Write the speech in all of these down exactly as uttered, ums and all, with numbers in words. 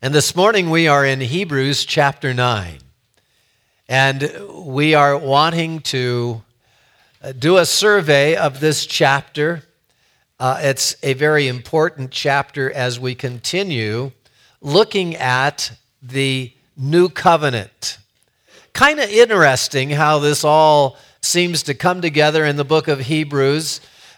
And this morning we are in Hebrews chapter nine. And we are wanting to do a survey of this chapter. Uh, it's a very important chapter as we continue looking at the new covenant. Kind of interesting how this all seems to come together in the book of Hebrews.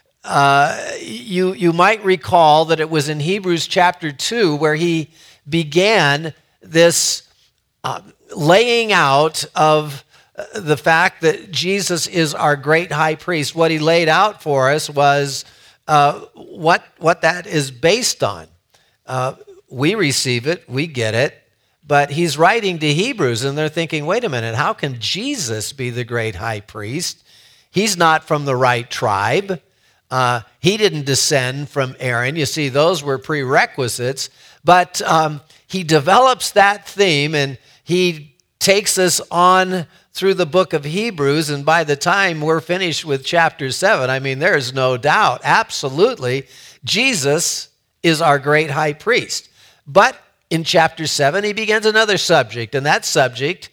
Uh, you, you might recall that it was in Hebrews chapter two where he began this uh, laying out of the fact that Jesus is our great high priest. What he laid out for us was uh, what, what that is based on. Uh, we receive it, we get it, but he's writing to Hebrews and they're thinking, wait a minute, how can Jesus be the great high priest? He's not from the right tribe. Uh, he didn't descend from Aaron. You see, those were prerequisites. But um, he develops that theme and he takes us on through the book of Hebrews. And by the time we're finished with chapter seven, I mean, there's no doubt, absolutely, Jesus is our great high priest. But in chapter seven, he begins another subject, and that subject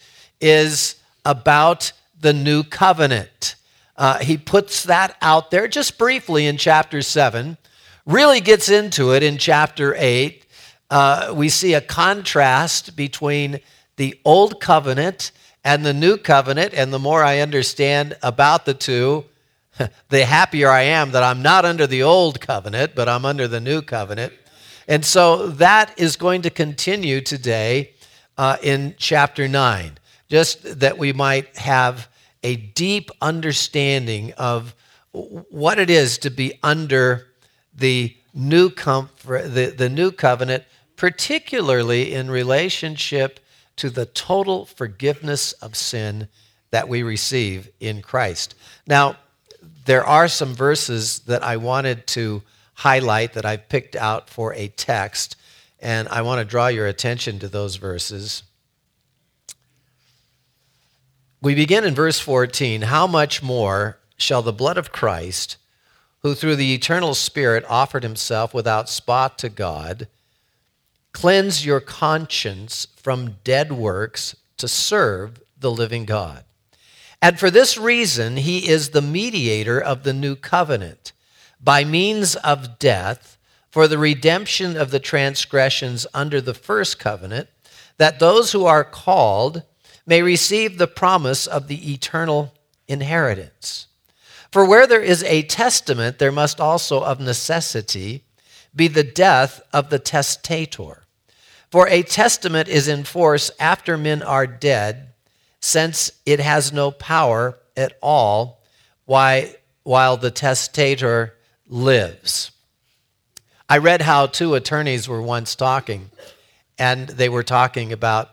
is about the new covenant. Uh, he puts that out there just briefly in chapter seven, really gets into it in chapter eight. Uh, we see a contrast between the old covenant and the new covenant, and the more I understand about the two, the happier I am that I'm not under the old covenant, but I'm under the new covenant. And so that is going to continue today uh, in chapter nine, just that we might have a deep understanding of what it is to be under the new comfort, the, the new covenant, particularly in relationship to the total forgiveness of sin that we receive in Christ. Now, there are some verses that I wanted to highlight that I've picked out for a text, and I want to draw your attention to those verses. We begin in verse fourteen, how much more shall the blood of Christ, who through the eternal Spirit offered himself without spot to God, cleanse your conscience from dead works to serve the living God. And for this reason, he is the mediator of the new covenant, by means of death, for the redemption of the transgressions under the first covenant, that those who are called may receive the promise of the eternal inheritance. For where there is a testament, there must also of necessity be the death of the testator. For a testament is in force after men are dead, since it has no power at all while the testator lives. I read how two attorneys were once talking, and they were talking about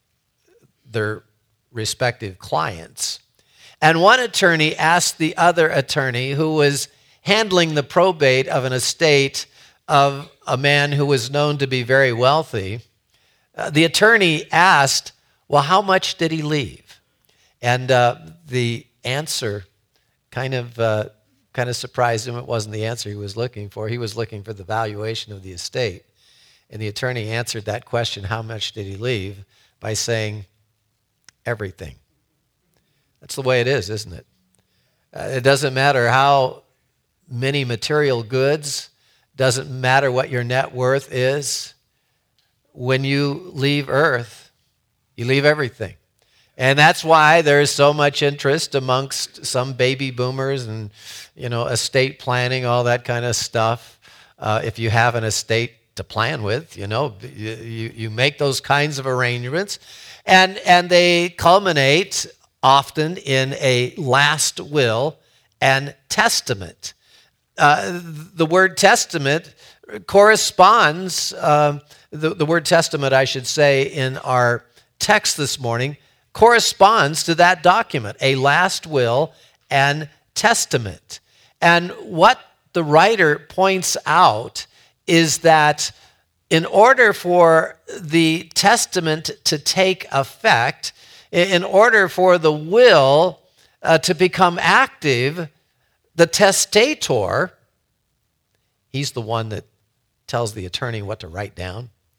their respective clients. And one attorney asked the other attorney, who was handling the probate of an estate of a man who was known to be very wealthy, uh, the attorney asked, well, how much did he leave? And uh, the answer kind of uh, kind of surprised him. It wasn't the answer he was looking for. He was looking for the valuation of the estate. And the attorney answered that question, how much did he leave, by saying, everything. That's the way it is, isn't it? Uh, it doesn't matter how many material goods, doesn't matter what your net worth is. When you leave earth, you leave everything. And that's why there's so much interest amongst some baby boomers and, you know, estate planning, all that kind of stuff. Uh, if you have an estate to plan with, you know, you, you make those kinds of arrangements. And, and they culminate often in a last will and testament. Uh, the word testament corresponds, uh, the, the word testament, I should say, in our text this morning, corresponds to that document, a last will and testament. And what the writer points out is that in order for the testament to take effect, in order for the will uh, to become active, the testator, he's the one that tells the attorney what to write down.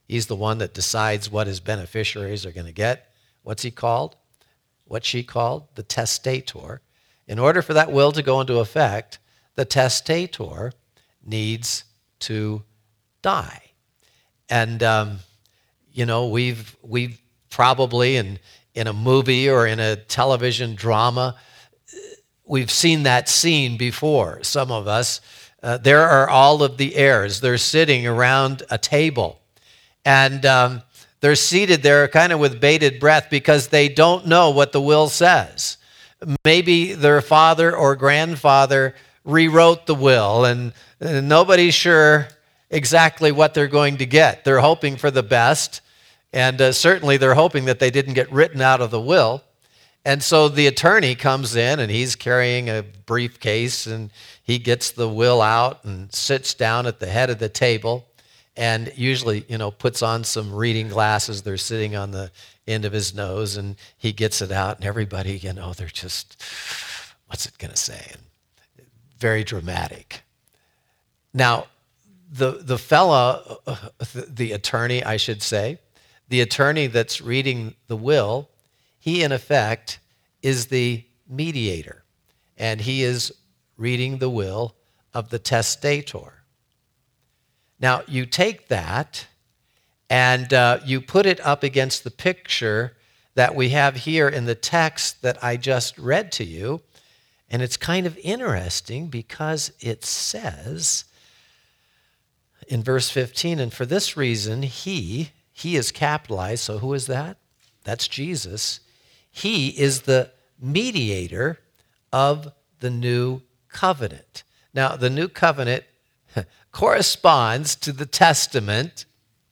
He's the one that decides what his beneficiaries are going to get. What's he called? What's she called? The testator. In order for that will to go into effect, the testator needs to die. And, um, you know, we've, we've probably in, in a movie or in a television drama, we've seen that scene before, some of us. Uh, there are all of the heirs. They're sitting around a table. And um, they're seated there kind of with bated breath because they don't know what the will says. Maybe their father or grandfather rewrote the will, and, and nobody's sure exactly what they're going to get. They're hoping for the best, and uh, certainly they're hoping that they didn't get written out of the will. And so the attorney comes in, and he's carrying a briefcase, and he gets the will out and sits down at the head of the table, and usually, you know, puts on some reading glasses. They're sitting on the end of his nose, and he gets it out, and everybody, you know, they're just, what's it going to say? And very dramatic. Now, the the fella, the attorney, I should say, the attorney that's reading the will, he, in effect, is the mediator, and he is reading the will of the testator. Now, you take that and uh, you put it up against the picture that we have here in the text that I just read to you, and it's kind of interesting because it says in verse fifteen, and for this reason, he, he is capitalized, so who is that? That's Jesus. He is the mediator of the new covenant. Now, the new covenant corresponds to the testament,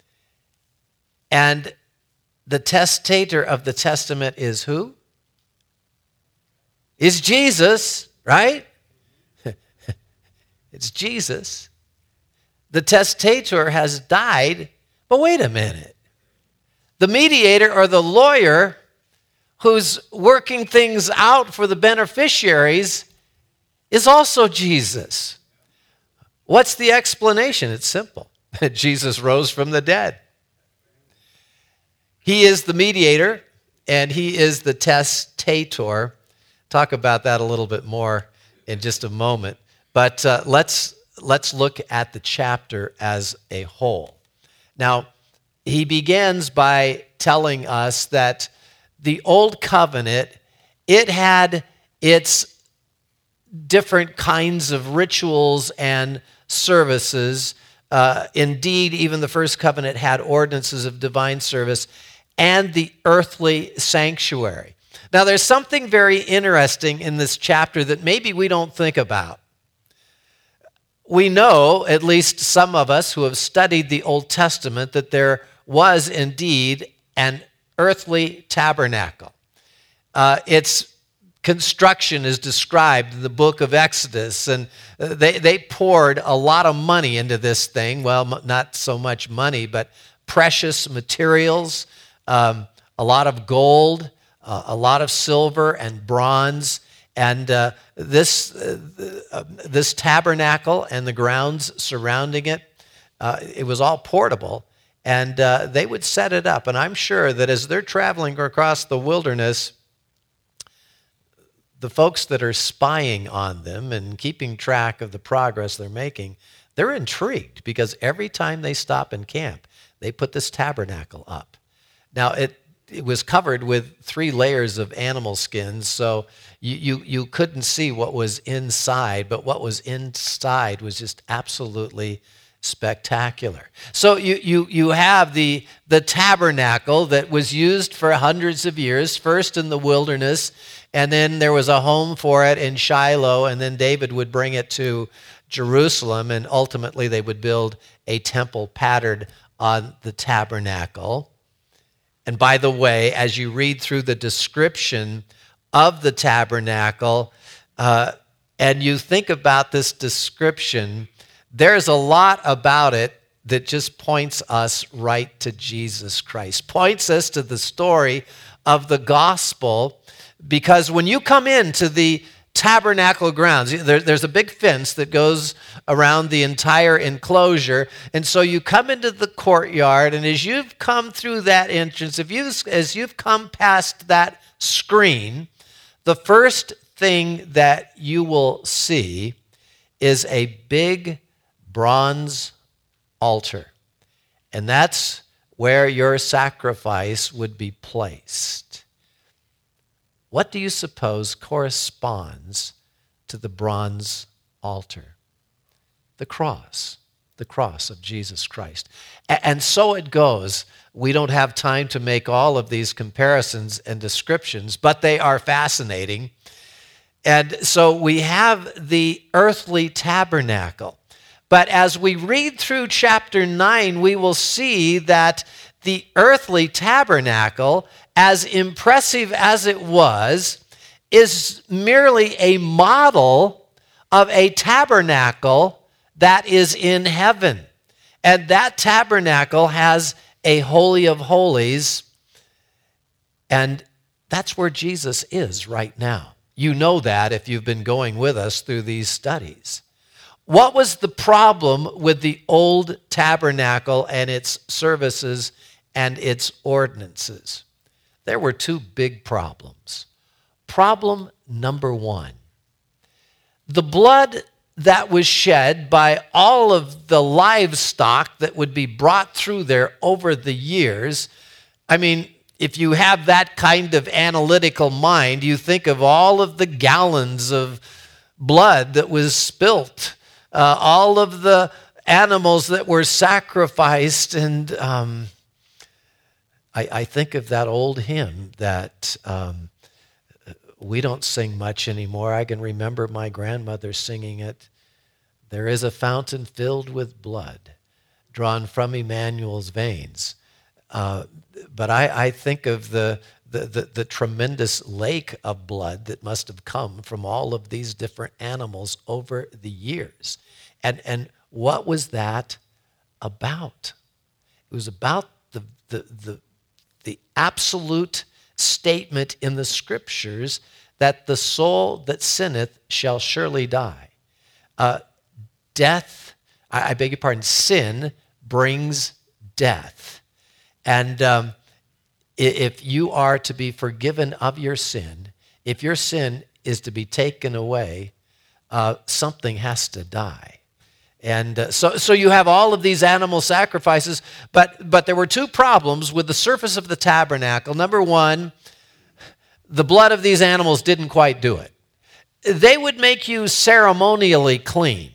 and the testator of the testament is who? Is Jesus, right? It's Jesus. The testator has died, but wait a minute. The mediator or the lawyer who's working things out for the beneficiaries is also Jesus. What's the explanation? It's simple. Jesus rose from the dead. He is the mediator, and he is the testator. Talk about that a little bit more in just a moment. But uh, let's, let's look at the chapter as a whole. Now, he begins by telling us that the old covenant, it had its different kinds of rituals and services. Uh, indeed, even the first covenant had ordinances of divine service and the earthly sanctuary. Now, there's something very interesting in this chapter that maybe we don't think about. We know, at least some of us who have studied the Old Testament, that there was indeed an earthly tabernacle. Uh, its construction is described in the book of Exodus, and they, they poured a lot of money into this thing. Well, not so much money, but precious materials, um, a lot of gold, uh, a lot of silver and bronze. And uh, this, uh, this tabernacle and the grounds surrounding it, uh, it was all portable. And uh, they would set it up. And I'm sure that as they're traveling across the wilderness, the folks that are spying on them and keeping track of the progress they're making, they're intrigued because every time they stop and camp, they put this tabernacle up. Now, it, it was covered with three layers of animal skins, so you, you, you couldn't see what was inside, but what was inside was just absolutely spectacular. So you, you, you have the, the tabernacle that was used for hundreds of years, first in the wilderness, and then there was a home for it in Shiloh, and then David would bring it to Jerusalem, and ultimately they would build a temple patterned on the tabernacle. And by the way, as you read through the description of the tabernacle, uh, and you think about this description, there's a lot about it that just points us right to Jesus Christ, points us to the story of the gospel, because when you come into the tabernacle grounds. There, there's a big fence that goes around the entire enclosure. And so you come into the courtyard, and as you've come through that entrance, if you, as you've come past that screen, the first thing that you will see is a big bronze altar. And that's where your sacrifice would be placed. What do you suppose corresponds to the bronze altar? The cross, the cross of Jesus Christ. And so it goes. We don't have time to make all of these comparisons and descriptions, but they are fascinating. And so we have the earthly tabernacle. But as we read through chapter nine, we will see that the earthly tabernacle, as impressive as it was, is merely a model of a tabernacle that is in heaven. And that tabernacle has a Holy of Holies, and that's where Jesus is right now. You know that if you've been going with us through these studies. What was the problem with the old tabernacle and its services and its ordinances? There were two big problems. Problem number one, the blood that was shed by all of the livestock that would be brought through there over the years. I mean, if you have that kind of analytical mind, you think of all of the gallons of blood that was spilt, uh, all of the animals that were sacrificed, and um, I, I think of that old hymn that um, we don't sing much anymore. I can remember my grandmother singing it. There is a fountain filled with blood, drawn from Emmanuel's veins. Uh, but I, I think of the, the, the, the tremendous lake of blood that must have come from all of these different animals over the years. And, and what was that about? It was about the, the, the, the absolute statement in the scriptures that the soul that sinneth shall surely die. Uh, death, I, I beg your pardon, sin brings death. And um, if you are to be forgiven of your sin, if your sin is to be taken away, uh, something has to die. And uh, so, so you have all of these animal sacrifices, but, but there were two problems with the surface of the tabernacle. Number one, the blood of these animals didn't quite do it. They would make you ceremonially clean.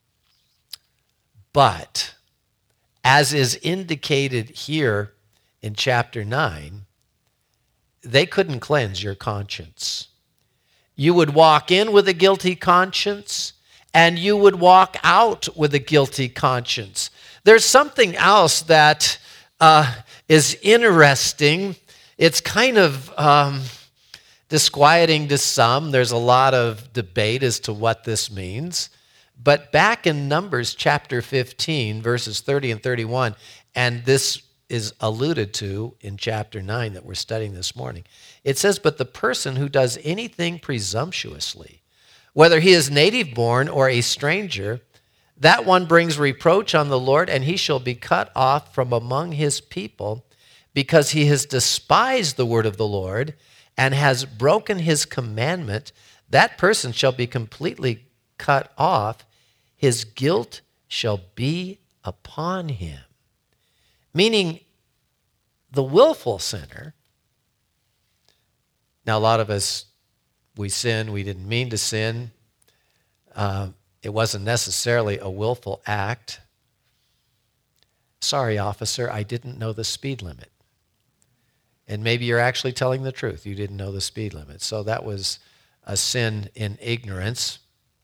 But as is indicated here in chapter nine, they couldn't cleanse your conscience. You would walk in with a guilty conscience, and you would walk out with a guilty conscience. There's something else that uh, is interesting. It's kind of um, disquieting to some. There's a lot of debate as to what this means. But back in Numbers chapter fifteen, verses thirty and thirty-one, and this is alluded to in chapter nine that we're studying this morning, it says, "But the person who does anything presumptuously, whether he is native born or a stranger, that one brings reproach on the Lord, and he shall be cut off from among his people, because he has despised the word of the Lord and has broken his commandment. That person shall be completely cut off. His guilt shall be upon him." Meaning, the willful sinner. Now, a lot of us, we sin, we didn't mean to sin. Uh, it wasn't necessarily a willful act. Sorry, officer, I didn't know the speed limit. And maybe you're actually telling the truth. You didn't know the speed limit. So that was a sin in ignorance.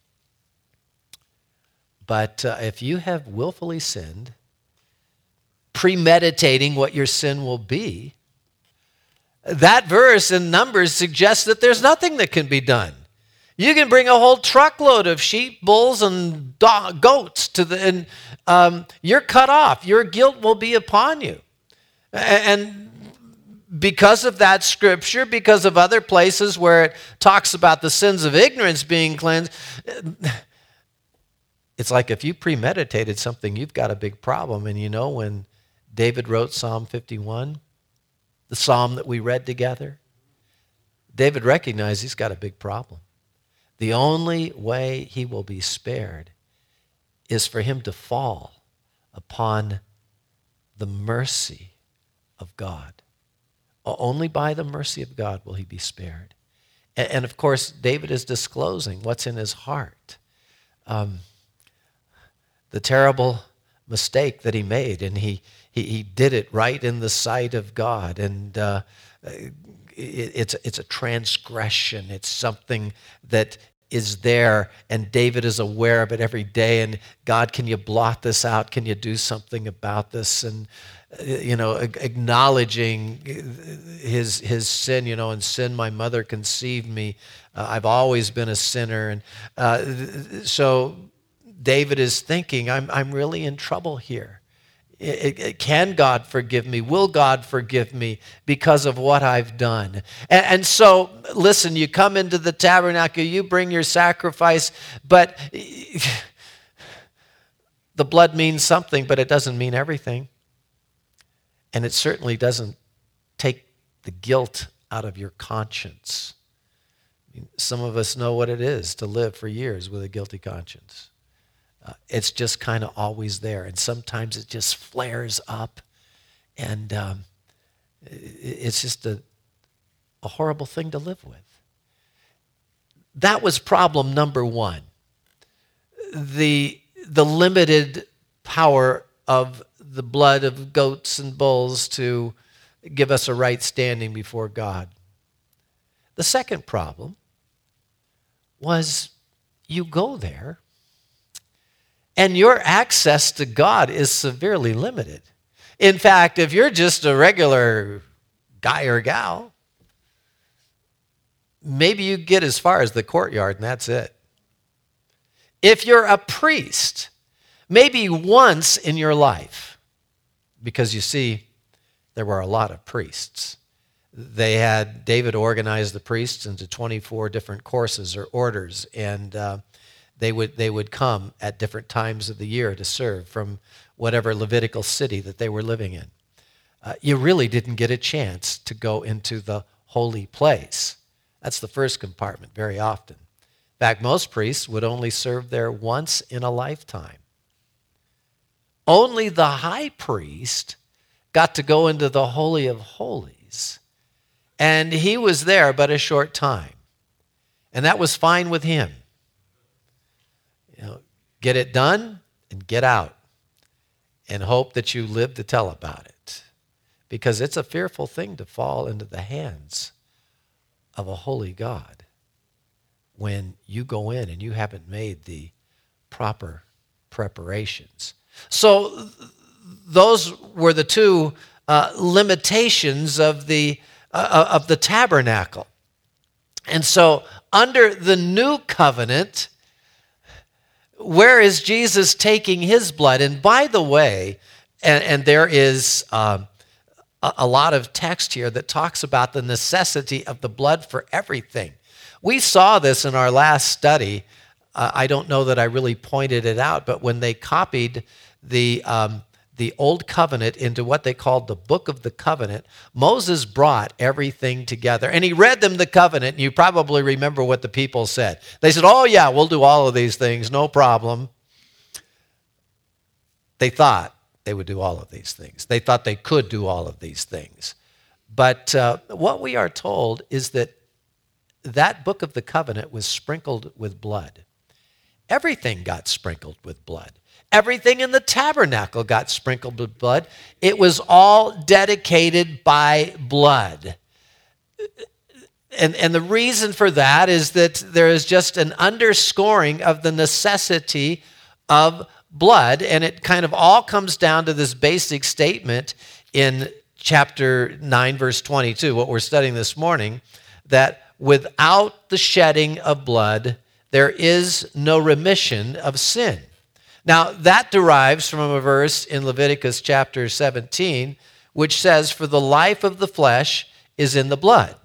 But uh, if you have willfully sinned, premeditating what your sin will be, that verse in Numbers suggests that there's nothing that can be done. You can bring a whole truckload of sheep, bulls, and do- goats to the, and um, you're cut off. Your guilt will be upon you. And because of that scripture, because of other places where it talks about the sins of ignorance being cleansed, it's like if you premeditated something, you've got a big problem. And you know, when David wrote Psalm fifty-one, the psalm that we read together, David recognized he's got a big problem. The only way he will be spared is for him to fall upon the mercy of God. Only by the mercy of God will he be spared. And, and of course, David is disclosing what's in his heart. Um, the terrible mistake that he made, and he, he, he did it right in the sight of God. And uh, it, it's, it's a transgression. It's something that is there, and David is aware of it every day. And God, can you blot this out? Can you do something about this? And you know, acknowledging his his sin. You know, in sin my mother conceived me. Uh, I've always been a sinner, and uh, so David is thinking, I'm I'm really in trouble here. It, it, can God forgive me? Will God forgive me because of what I've done? And, and so, listen, you come into the tabernacle, you bring your sacrifice, but the blood means something, but it doesn't mean everything. And it certainly doesn't take the guilt out of your conscience. I mean, some of us know what it is to live for years with a guilty conscience. Uh, it's just kind of always there, and sometimes it just flares up, and um, it's just a, a horrible thing to live with. That was problem number one, the, the limited power of the blood of goats and bulls to give us a right standing before God. The second problem was you go there, and your access to God is severely limited. In fact, if you're just a regular guy or gal, maybe you get as far as the courtyard and that's it. If you're a priest, maybe once in your life, because you see, there were a lot of priests. They had, David organized the priests into twenty-four different courses or orders, and uh, They would, they would come at different times of the year to serve from whatever Levitical city that they were living in. Uh, you really didn't get a chance to go into the holy place. That's the first compartment very often. In fact, most priests would only serve there once in a lifetime. Only the high priest got to go into the Holy of Holies, and he was there but a short time. And that was fine with him. You know, get it done and get out and hope that you live to tell about it, because it's a fearful thing to fall into the hands of a holy God when you go in and you haven't made the proper preparations. So those were the two uh, limitations of the uh, of the tabernacle. And so under the new covenant, where is Jesus taking his blood? And by the way, and, and there is um, a, a lot of text here that talks about the necessity of the blood for everything. We saw this in our last study. Uh, I don't know that I really pointed it out, but when they copied the um, the Old Covenant into what they called the Book of the Covenant, Moses brought everything together. And he read them the covenant, and you probably remember what the people said. They said, oh yeah, we'll do all of these things, no problem. They thought they would do all of these things. They thought they could do all of these things. But uh, what we are told is that that Book of the Covenant was sprinkled with blood. Everything got sprinkled with blood. Everything in the tabernacle got sprinkled with blood. It was all dedicated by blood. And, and the reason for that is that there is just an underscoring of the necessity of blood, and it kind of all comes down to this basic statement in chapter nine, verse twenty-two, what we're studying this morning, that without the shedding of blood, there is no remission of sin. Now, that derives from a verse in Leviticus chapter seventeen, which says, for the life of the flesh is in the blood.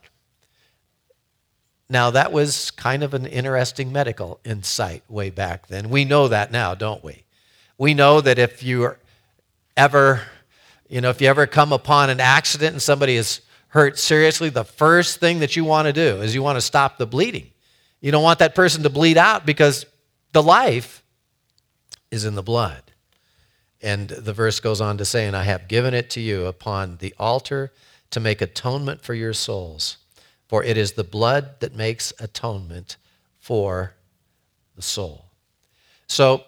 Now, that was kind of an interesting medical insight way back then. We know that now, don't we? We know that if you ever, you know, if you ever come upon an accident and somebody is hurt seriously, the first thing that you want to do is you want to stop the bleeding. You don't want that person to bleed out because the life is in the blood. And the verse goes on to say, and I have given it to you upon the altar to make atonement for your souls. For it is the blood that makes atonement for the soul. So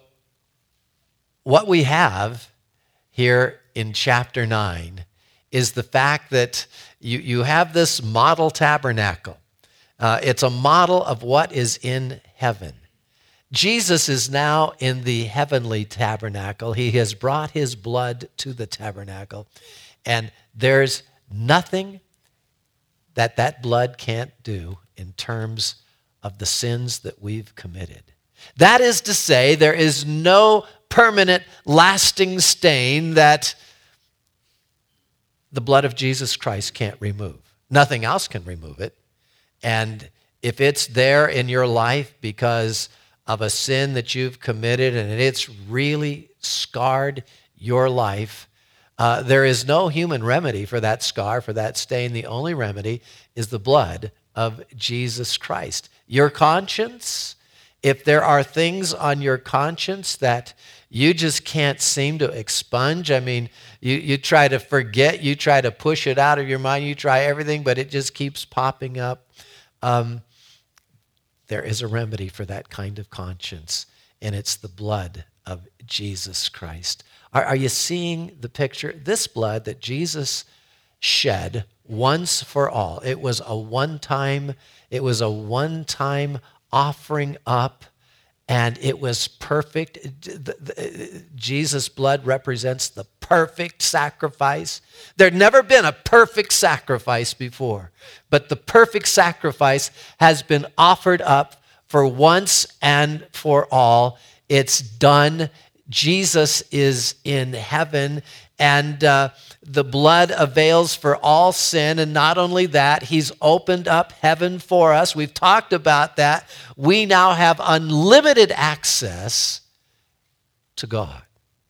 what we have here in chapter nine is the fact that you, you have this model tabernacle. Uh, it's a model of what is in heaven. Jesus is now in the heavenly tabernacle. He has brought his blood to the tabernacle. And there's nothing that that blood can't do in terms of the sins that we've committed. That is to say, there is no permanent, lasting stain that the blood of Jesus Christ can't remove. Nothing else can remove it. And if it's there in your life because of a sin that you've committed and it's really scarred your life, Uh, there is no human remedy for that scar, for that stain. The only remedy is the blood of Jesus Christ. Your conscience, if there are things on your conscience that you just can't seem to expunge, I mean, you, you try to forget, you try to push it out of your mind, you try everything, but it just keeps popping up. Um, there is a remedy for that kind of conscience, and it's the blood of Jesus Christ. Are, are you seeing the picture? This blood that Jesus shed once for all. It was a one-time, it was a one-time offering up, and it was perfect. The, the, Jesus' blood represents the perfect sacrifice. There'd never been a perfect sacrifice before, but the perfect sacrifice has been offered up for once and for all. It's done. Jesus is in heaven, and uh, the blood avails for all sin. And not only that, he's opened up heaven for us. We've talked about that. We now have unlimited access to God.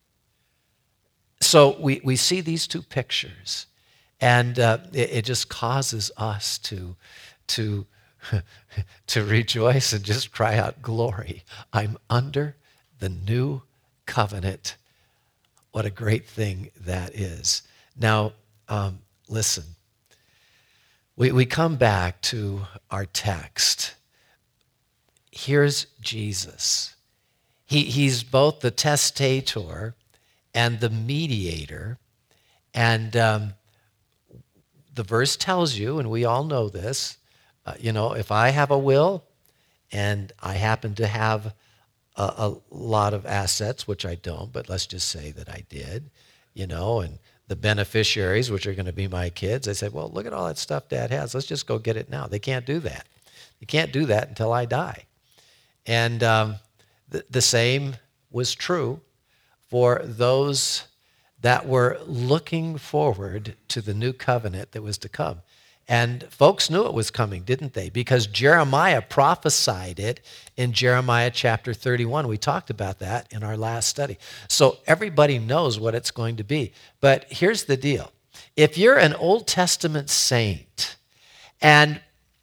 So we, we see these two pictures, and uh, it, it just causes us to, to, to rejoice and just cry out, glory. I'm under the new covenant. What a great thing that is. Now, um, listen. We, we come back to our text. Here's Jesus. He, he's both the testator and the mediator. And um, the verse tells you, and we all know this, uh, you know, if I have a will and I happen to have A, a lot of assets, which I don't, but let's just say that I did, you know, and the beneficiaries, which are going to be my kids, they say, well, look at all that stuff Dad has. Let's just go get it now. They can't do that. You can't do that until I die. And um, the, the same was true for those that were looking forward to the new covenant that was to come. And folks knew it was coming, didn't they? Because Jeremiah prophesied it in Jeremiah chapter thirty-one. We talked about that in our last study. So everybody knows what it's going to be. But here's the deal. If you're an Old Testament saint and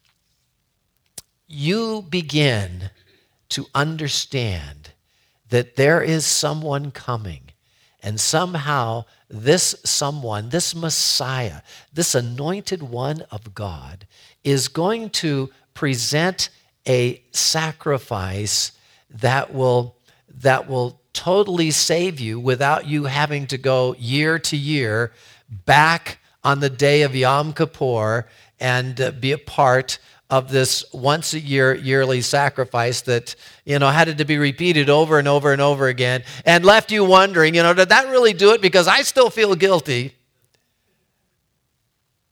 you begin to understand that there is someone coming, and somehow this someone, this Messiah, this anointed one of God is going to present a sacrifice that will, that will totally save you without you having to go year to year back on the day of Yom Kippur and uh, be a part of this once a year yearly sacrifice that, you know, had to be repeated over and over and over again and left you wondering, you know, did that really do it? Because I still feel guilty.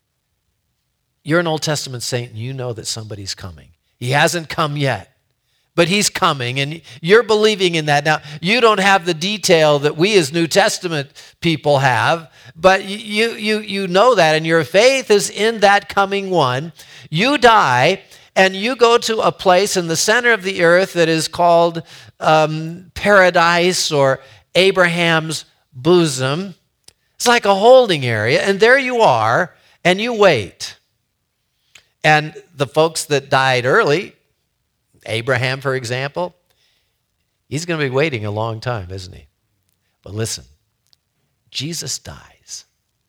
You're an Old Testament saint and you know that somebody's coming. He hasn't come yet, but he's coming, and you're believing in that. Now, you don't have the detail that we as New Testament people have, but you, you, you know that, and your faith is in that coming one. You die, and you go to a place in the center of the earth that is called um, paradise or Abraham's bosom. It's like a holding area, and there you are, and you wait. And the folks that died early, Abraham, for example, he's going to be waiting a long time, isn't he? But listen, Jesus dies.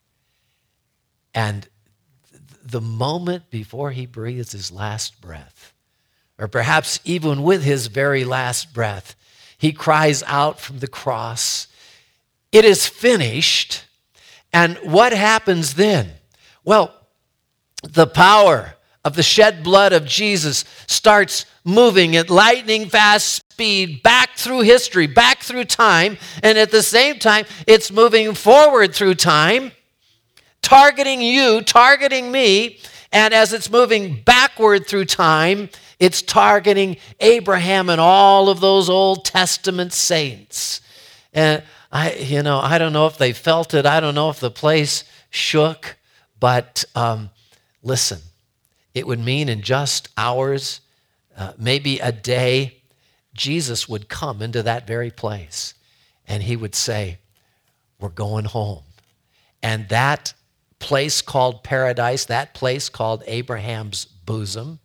And the moment before he breathes his last breath, or perhaps even with his very last breath, he cries out from the cross, "It is finished." And what happens then? Well, the power of the shed blood of Jesus starts moving at lightning fast speed back through history, back through time, and at the same time, it's moving forward through time, targeting you, targeting me, and as it's moving backward through time, it's targeting Abraham and all of those Old Testament saints. And I, you know, I don't know if they felt it. I don't know if the place shook, but um, listen, it would mean in just hours, uh, maybe a day, Jesus would come into that very place, and he would say, "We're going home." And that place called paradise, that place called Abraham's bosom,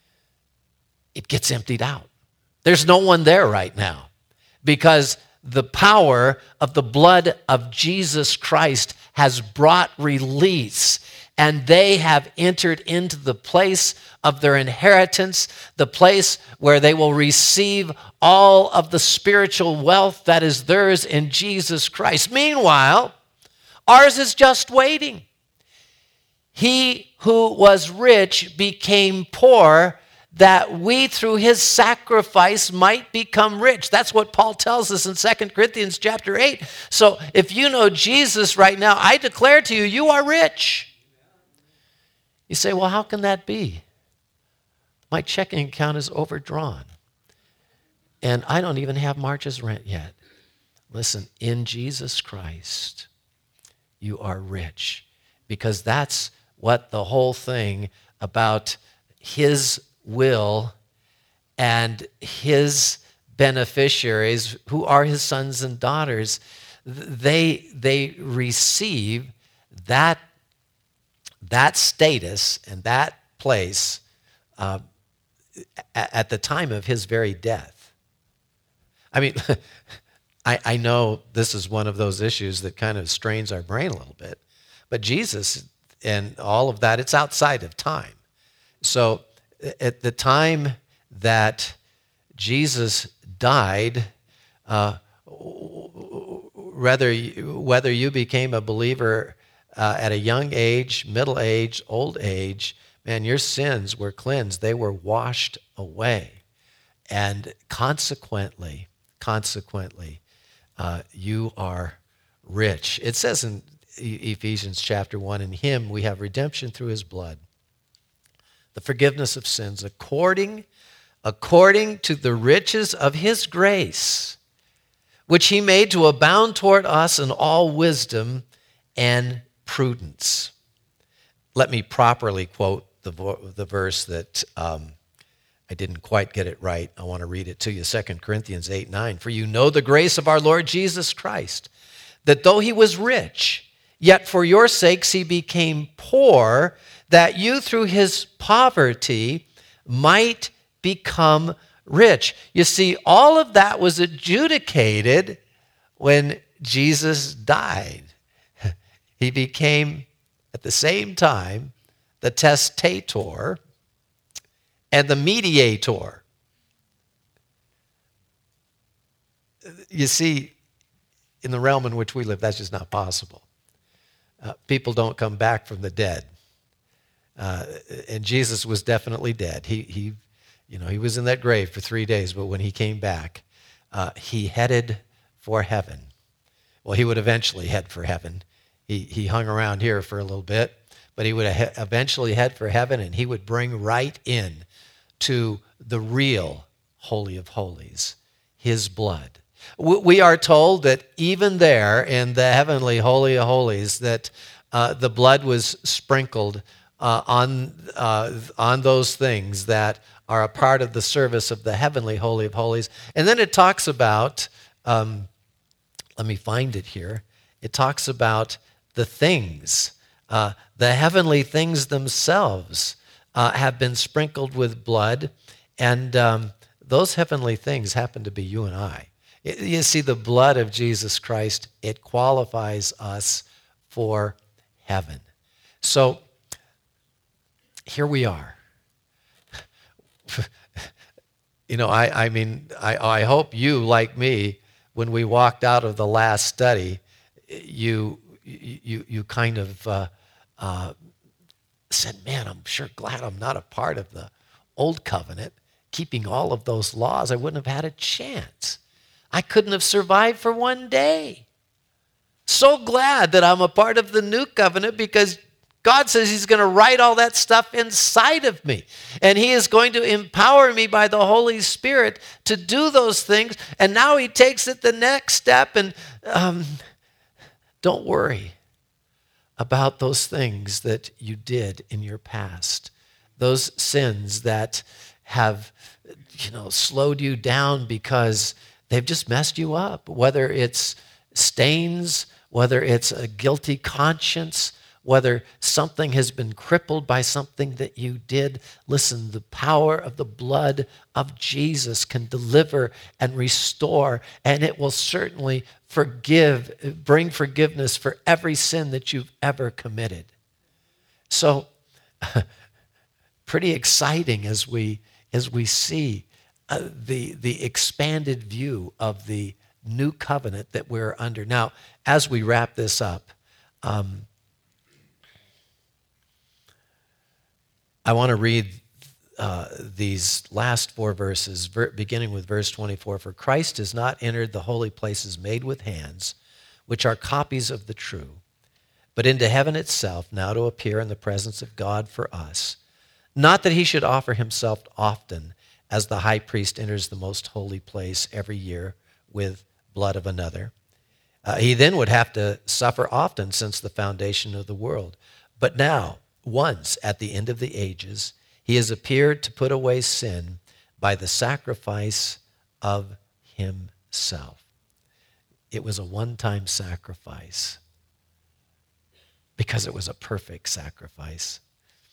it gets emptied out. There's no one there right now because the power of the blood of Jesus Christ has brought release, and they have entered into the place of their inheritance, the place where they will receive all of the spiritual wealth that is theirs in Jesus Christ. Meanwhile, ours is just waiting. He who was rich became poor, that we through his sacrifice might become rich. That's what Paul tells us in Second Corinthians chapter eight. So if you know Jesus right now, I declare to you, you are rich. You say, well, how can that be? My checking account is overdrawn, and I don't even have March's rent yet. Listen, in Jesus Christ, you are rich, because that's what the whole thing about his will and his beneficiaries, who are his sons and daughters, they, they receive that, that status and that place uh, at the time of his very death. I mean, I, I know this is one of those issues that kind of strains our brain a little bit, but Jesus and all of that, it's outside of time. So at the time that Jesus died, uh, whether you, whether you became a believer uh, at a young age, middle age, old age, man, your sins were cleansed. They were washed away. And consequently, consequently, uh, you are rich. It says in Ephesians chapter one, in him we have redemption through his blood, the forgiveness of sins, according, according to the riches of his grace, which he made to abound toward us in all wisdom and prudence. Let me properly quote the, the verse that um, I didn't quite get it right. I want to read it to you, Second Corinthians eight nine. For you know the grace of our Lord Jesus Christ, that though he was rich, yet for your sakes he became poor, that you through his poverty might become rich. You see, all of that was adjudicated when Jesus died. He became, at the same time, the testator and the mediator. You see, in the realm in which we live, that's just not possible. Uh, people don't come back from the dead. Uh, and Jesus was definitely dead. He, he, you know, he was in that grave for three days, but when he came back, uh, he headed for heaven. Well, he would eventually head for heaven. He, he hung around here for a little bit, but he would he- eventually head for heaven, and he would bring right in to the real Holy of Holies, his blood. We are told that even there in the heavenly Holy of Holies that uh, the blood was sprinkled uh, on, uh, on those things that are a part of the service of the heavenly Holy of Holies. And then it talks about, um, let me find it here, it talks about the things, uh, the heavenly things themselves uh, have been sprinkled with blood, and um, those heavenly things happen to be you and I. You see, the blood of Jesus Christ, it qualifies us for heaven. So here we are. You know, I, I mean, I, I hope you, like me, when we walked out of the last study, you you you kind of uh, uh, said, man, I'm sure glad I'm not a part of the old covenant, keeping all of those laws. I wouldn't have had a chance. I couldn't have survived for one day. So glad that I'm a part of the new covenant because God says he's going to write all that stuff inside of me. And he is going to empower me by the Holy Spirit to do those things. And now he takes it the next step. And um, don't worry about those things that you did in your past. Those sins that have, you know, slowed you down because they've just messed you up. Whether it's stains, whether it's a guilty conscience, whether something has been crippled by something that you did. Listen, the power of the blood of Jesus can deliver and restore, and it will certainly forgive, bring forgiveness for every sin that you've ever committed. So, pretty exciting as we as we see uh, the the expanded view of the new covenant that we're under. Now, as we wrap this up, um, I want to read uh, these last four verses, ver- beginning with verse twenty-four. For Christ has not entered the holy places made with hands, which are copies of the true, but into heaven itself, now to appear in the presence of God for us. Not that he should offer himself often, as the high priest enters the most holy place every year with blood of another. Uh, he then would have to suffer often since the foundation of the world. But now, once at the end of the ages, he has appeared to put away sin by the sacrifice of himself. It was a one-time sacrifice because it was a perfect sacrifice.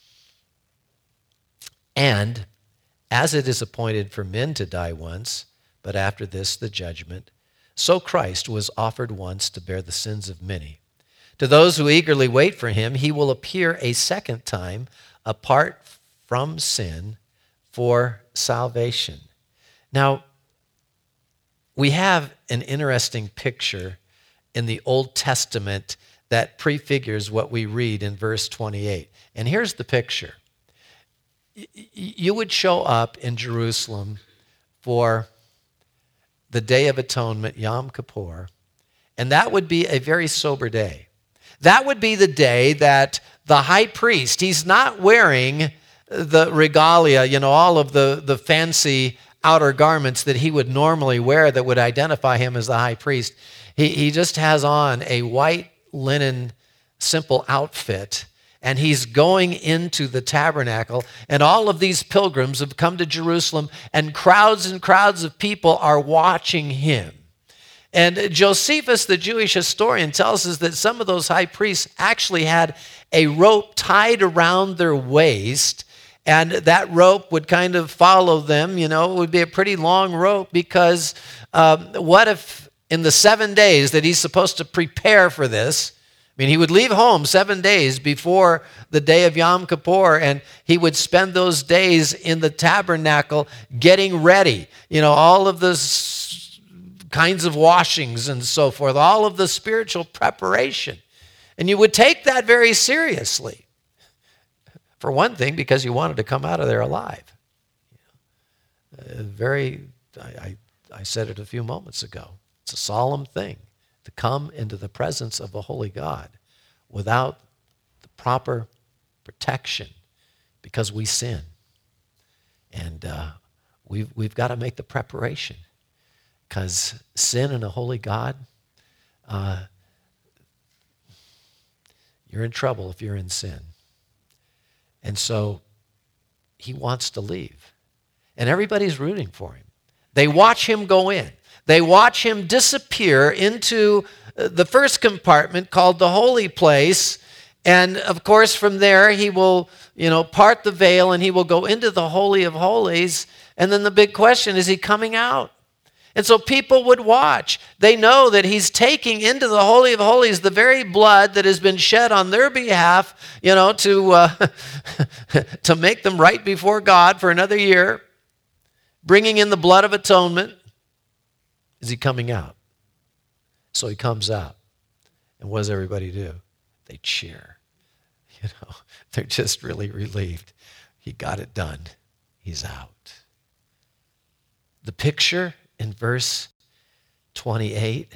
And as it is appointed for men to die once, but after this the judgment, so Christ was offered once to bear the sins of many. To those who eagerly wait for him, he will appear a second time apart from sin for salvation. Now, we have an interesting picture in the Old Testament that prefigures what we read in verse twenty-eight. And here's the picture. You would show up in Jerusalem for the Day of Atonement, Yom Kippur, and that would be a very sober day. That would be the day that the high priest, he's not wearing the regalia, you know, all of the, the fancy outer garments that he would normally wear that would identify him as the high priest. He, he just has on a white linen, simple outfit, and he's going into the tabernacle, and all of these pilgrims have come to Jerusalem, and crowds and crowds of people are watching him. And Josephus, the Jewish historian, tells us that some of those high priests actually had a rope tied around their waist, and that rope would kind of follow them. You know, it would be a pretty long rope because um, what if in the seven days that he's supposed to prepare for this, I mean, he would leave home seven days before the day of Yom Kippur, and he would spend those days in the tabernacle getting ready. You know, all of the s- kinds of washings and so forth, all of the spiritual preparation. And you would take that very seriously. For one thing, because you wanted to come out of there alive. Uh, very, I, I, I said it a few moments ago. It's a solemn thing to come into the presence of a holy God without the proper protection because we sin. And uh, we've, we've got to make the preparation, because sin and a holy God, uh, you're in trouble if you're in sin. And so he wants to leave. And everybody's rooting for him. They watch him go in. They watch him disappear into the first compartment called the holy place. And of course, from there, he will, you know, part the veil and he will go into the Holy of Holies. And then the big question, is he coming out? And so people would watch. They know that he's taking into the Holy of Holies the very blood that has been shed on their behalf, you know, to, uh, to make them right before God for another year, bringing in the blood of atonement. Is he coming out? So he comes out. And what does everybody do? They cheer. You know, they're just really relieved. He got it done. He's out. The picture in verse twenty-eight.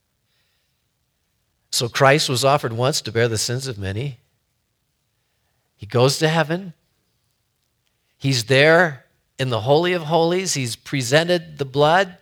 So Christ was offered once to bear the sins of many. He goes to heaven. He's there in the Holy of Holies. He's presented the blood.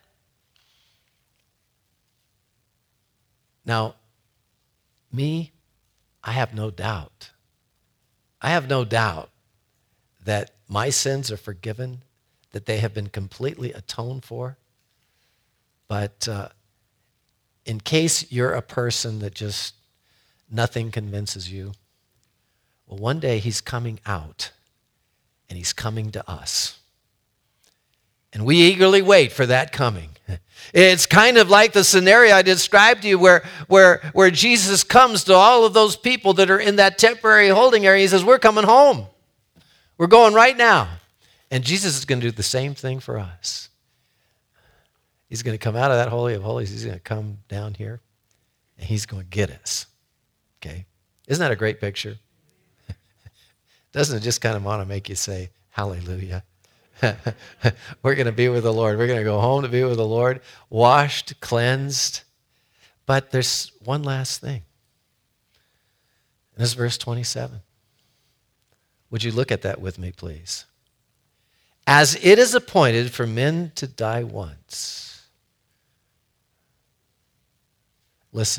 Now, me, I have no doubt. I have no doubt that my sins are forgiven, that they have been completely atoned for. But uh, in case you're a person that just nothing convinces you, well, one day he's coming out and he's coming to us. And we eagerly wait for that coming. It's kind of like the scenario I described to you where, where, where Jesus comes to all of those people that are in that temporary holding area. He says, we're coming home. We're going right now. And Jesus is going to do the same thing for us. He's going to come out of that Holy of Holies. He's going to come down here, and he's going to get us. Okay? Isn't that a great picture? Doesn't it just kind of want to make you say, hallelujah? We're going to be with the Lord. We're going to go home to be with the Lord, washed, cleansed. But there's one last thing. And this is verse twenty-seven. Would you look at that with me, please? As it is appointed for men to die once. Listen,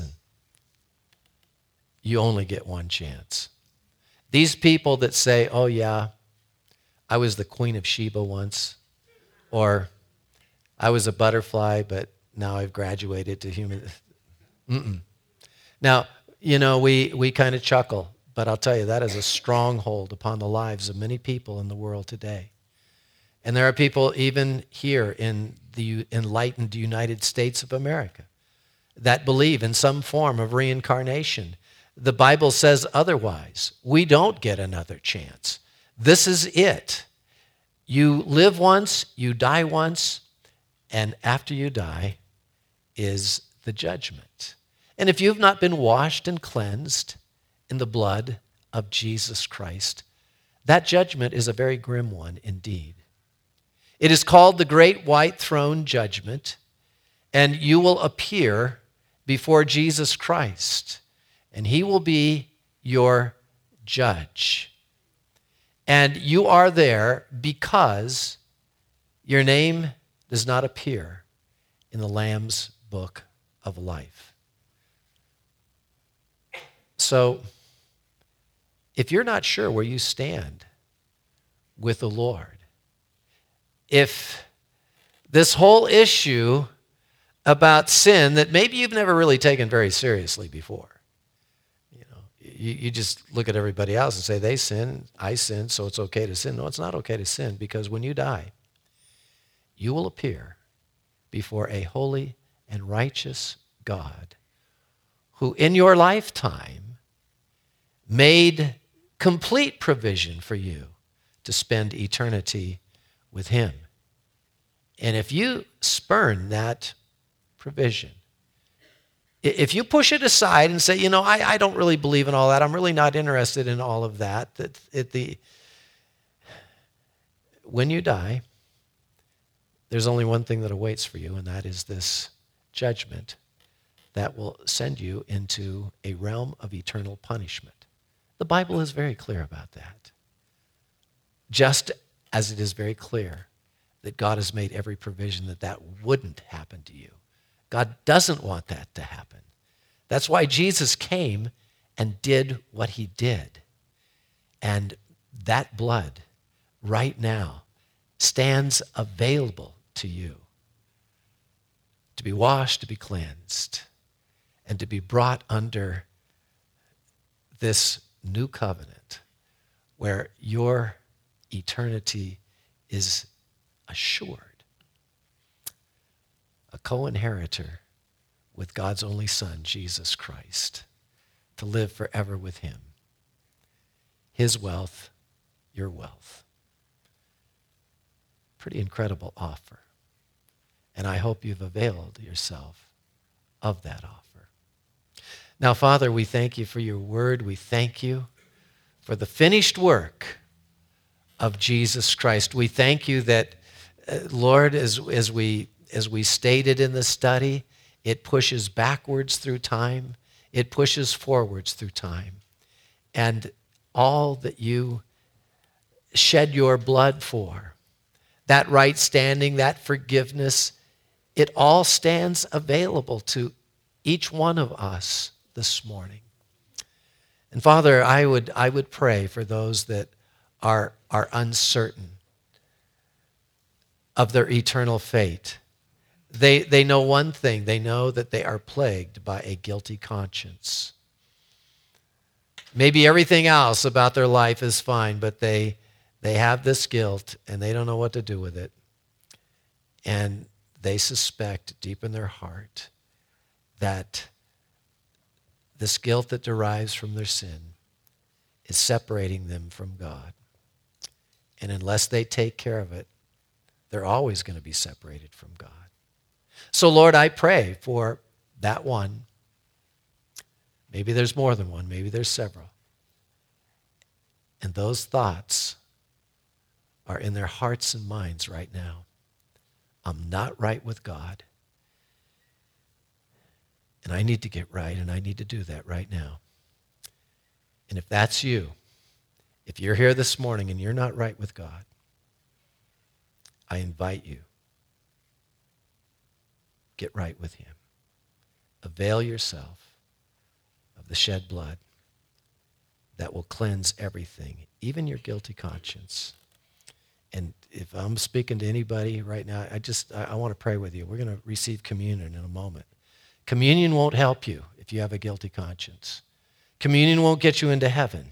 you only get one chance. These people that say, oh yeah, I was the Queen of Sheba once, or I was a butterfly, but now I've graduated to human. Mm-mm. Now, you know, we, we kind of chuckle, but I'll tell you, that is a stronghold upon the lives of many people in the world today. And there are people even here in the enlightened United States of America that believe in some form of reincarnation. The Bible says otherwise. We don't get another chance. This is it. You live once, you die once, and after you die is the judgment. And if you've not been washed and cleansed in the blood of Jesus Christ, that judgment is a very grim one indeed. It is called the Great White Throne Judgment, and you will appear before Jesus Christ, and he will be your judge. And you are there because your name does not appear in the Lamb's book of life. So, if you're not sure where you stand with the Lord, if this whole issue about sin that maybe you've never really taken very seriously before, You, you just look at everybody else and say, they sin, I sin, so it's okay to sin. No, it's not okay to sin, because when you die, you will appear before a holy and righteous God who in your lifetime made complete provision for you to spend eternity with him. And if you spurn that provision, if you push it aside and say, you know, I, I don't really believe in all that. I'm really not interested in all of that. That it, the, when you die, there's only one thing that awaits for you, and that is this judgment that will send you into a realm of eternal punishment. The Bible is very clear about that. Just as it is very clear that God has made every provision that that wouldn't happen to you. God doesn't want that to happen. That's why Jesus came and did what he did. And that blood right now stands available to you to be washed, to be cleansed, and to be brought under this new covenant where your eternity is assured. A co-inheritor with God's only Son, Jesus Christ, to live forever with him. His wealth, your wealth. Pretty incredible offer. And I hope you've availed yourself of that offer. Now, Father, we thank you for your word. We thank you for the finished work of Jesus Christ. We thank you that, uh, Lord, as, as, we, as we stated in the study, it pushes backwards through time. It pushes forwards through time. And all that you shed your blood for, that right standing, that forgiveness, it all stands available to each one of us this morning. And Father, I would, I would pray for those that are, are uncertain of their eternal fate. They, they know one thing. They know that they are plagued by a guilty conscience. Maybe everything else about their life is fine, but they, they have this guilt and they don't know what to do with it. And they suspect deep in their heart that this guilt that derives from their sin is separating them from God. And unless they take care of it, they're always going to be separated from God. So, Lord, I pray for that one. Maybe there's more than one. Maybe there's several. And those thoughts are in their hearts and minds right now. I'm not right with God. And I need to get right, and I need to do that right now. And if that's you, if you're here this morning and you're not right with God, I invite you, get right with him. Avail yourself of the shed blood that will cleanse everything, even your guilty conscience. And if I'm speaking to anybody right now, I just, I, I want to pray with you. We're going to receive communion in a moment. Communion won't help you if you have a guilty conscience. Communion won't get you into heaven.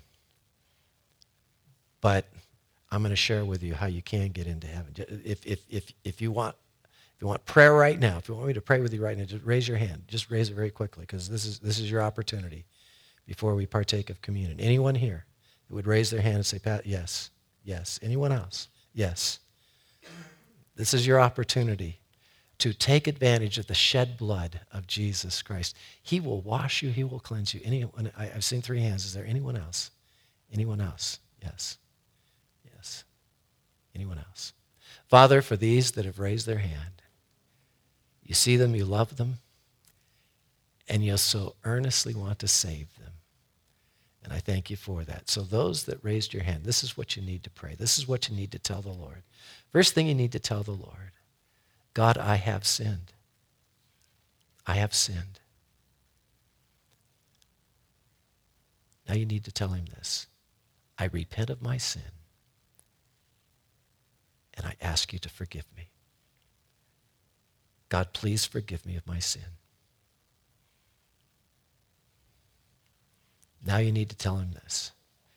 But I'm going to share with you how you can get into heaven. If, if, if, if, you want, if you want prayer right now, if you want me to pray with you right now, just raise your hand. Just raise it very quickly, because this is, this is your opportunity before we partake of communion. Anyone here who would raise their hand and say, Pat, yes, yes. Anyone else? Yes. This is your opportunity to take advantage of the shed blood of Jesus Christ. He will wash you. He will cleanse you. Anyone, I, I've seen three hands. Is there anyone else? Anyone else? Yes. Yes. Anyone else? Father, for these that have raised their hand, you see them, you love them, and you so earnestly want to save them. And I thank you for that. So those that raised your hand, this is what you need to pray. This is what you need to tell the Lord. First thing you need to tell the Lord, God, I have sinned. I have sinned. Now you need to tell him this. I repent of my sin, and I ask you to forgive me. God, please forgive me of my sin. Now you need to tell him this.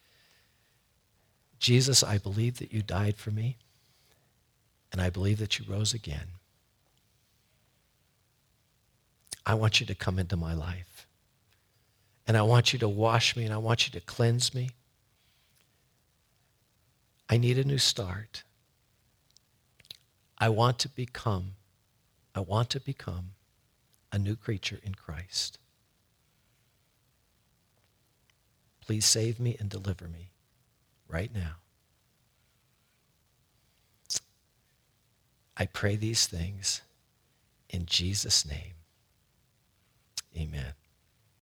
Jesus, I believe that you died for me, and I believe that you rose again. I want you to come into my life, and I want you to wash me, and I want you to cleanse me. I need a new start. I want to become, I want to become a new creature in Christ. Please save me and deliver me right now. I pray these things in Jesus' name. Amen.